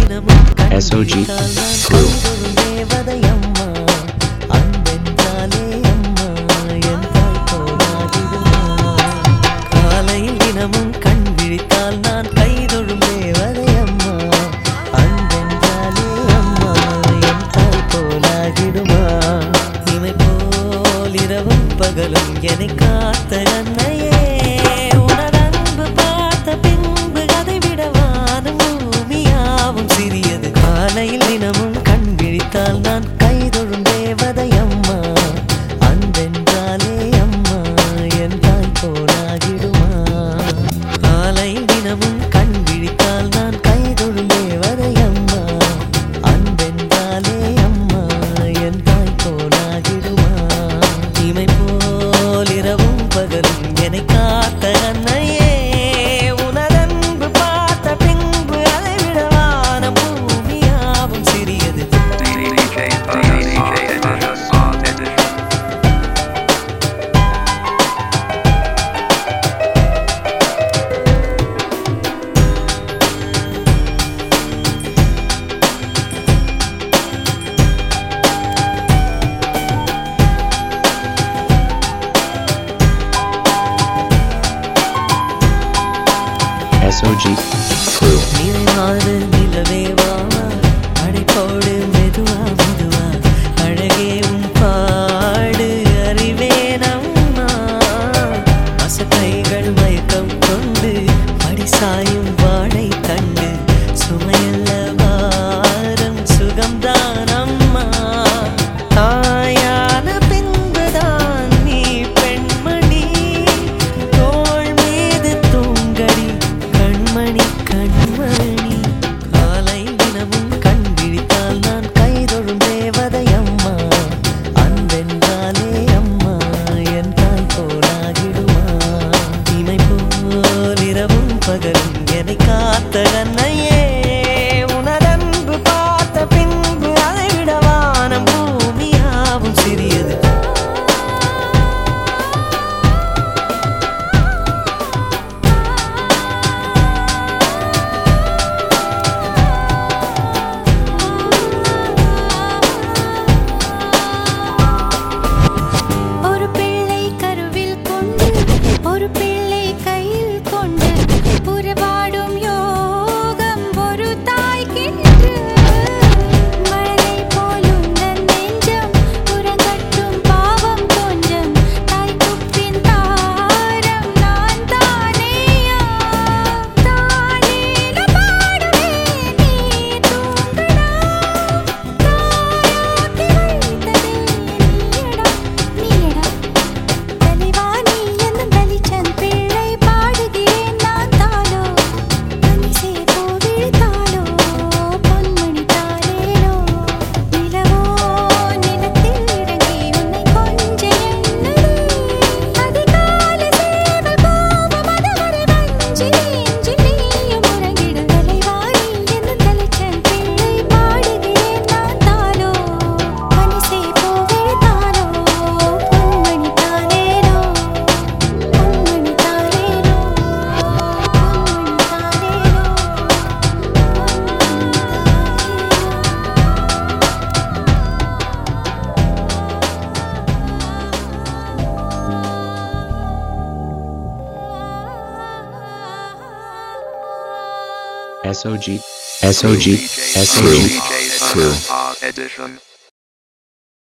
SOG Crew. பகலும் என்னை காத்த அன்னையே உனதன்பு பார்த்த பின்பு அதை விட வானம் பூமியாவும் சிறியது காலையில் தினமும் கண் விழித்தால் நான் கைதொழும் தேவதை அம்மா அன்பென்றாலே அம்மா என் தாய் போலாகிடுமா காலையில் தினமும் கண் விழித்தால் நான் கைதொழும் தேவதை அம்மா அன்பென்றாலே அம்மா என் தாய் போலாகிடுமா இமை போல் இரவும் பகலும் என்னை காத்த அன்னையே உனதன்பு பார்த்த பின்பு அதை விட வானம் பூமியாவும் சிறியது SOG Crew. நிறைவான நிலவே வா அடைப்போடு மெதுவா மெதுவா அழகே உன் பாடு அறிவேன் அம்மா அசைகள் மயக்கம் கொண்டு படிசாயும் வாழை தண்டு சுமையல்ல வாரம் சுகம்தான் அம்மா தாயான பின்புதான் நீ பெண்மணி தோள் மீது தூங்கடி கண்மணி கண்மணி காலை தினமும் கண் விழித்தால் நான் கைதொழும் தேவதை அம்மா அன்பென்றாலே அம்மா என் தாய் போலாகிடுமா இமை போல் இரவும் பகலும் என்னை காத்த அன்னையே உனதன்பு பார்த்த பின்பு அதை விட வானம் பூமியாவும் சிறியது ஒரு பிள்ளை கருவில் கொண்டு ஒரு பிள்ளை கையில் கொண்டு புறப்பாடும் யோகம் ஒரு தாய்க்கென்று மழலை போலும் தன் நெஞ்சம் உறங்கட்டும் பாவம் கொஞ்சம் தாய்க்குப்பின் தாரம் நான் தானேயா தானேல பாடுவேன் நீ தூங்கடா தாயாக்கி வைத்ததே நீயடா தலைவா நீ என்னும் தலிச்சன் பிள்ளை பாடுகிறேன் நான் தாளோ மனிசே போவிழ்த்தாளோ பொன்மணி தாளேலோ நிலவோ நிலத்தில் இறங்கி உன்னை கொஞ்ச எண்ணுதே அதிகாலை சேவல் கோபம் அதுவரை வஞ்சி நெஞ்சில் நீயும் உறங்கிட தலைவா நீ என்னும் தலிச்சன் பிள்ளை பாடுகிறேன் நான் தாளோ மனிசே போவிழ்த்தாளோ பொன்மணி தாளேலோ பொன்மணி தாளேலோ SOG SOG SOG Crew. Edition.